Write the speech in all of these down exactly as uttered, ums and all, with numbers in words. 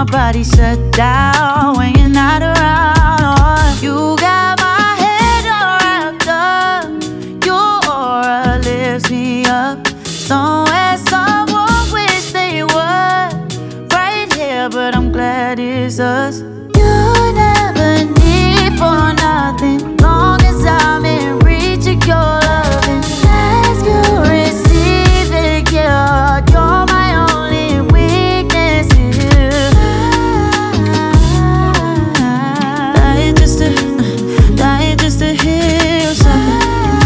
body shut down when you're not around. Oh, you got my head all wrapped up. Your aura lifts me up. Somewhere someone wish they were right here, but I'm glad it's us. You never need for nothing, long as I'm in reach of your loving. As you receive it, yeah, you're my only weakness. Dying just to, dying just to hear something.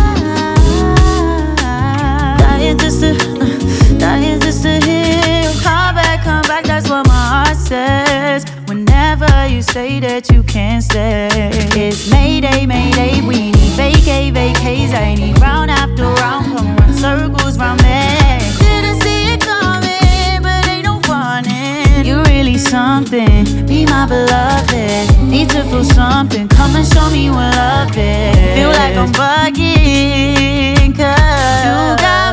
Dying just to, dying just to hear you. Come back, come back, that's what my heart says. Whenever you say that you can't stay, it's Mayday, Mayday, we need vacay, vacays. I need round after round, come run circles round me. Didn't see it coming, but ain't no running. You really something, be my beloved. Need to feel something, come and show me what love is. Feel like I'm bugging, cause you got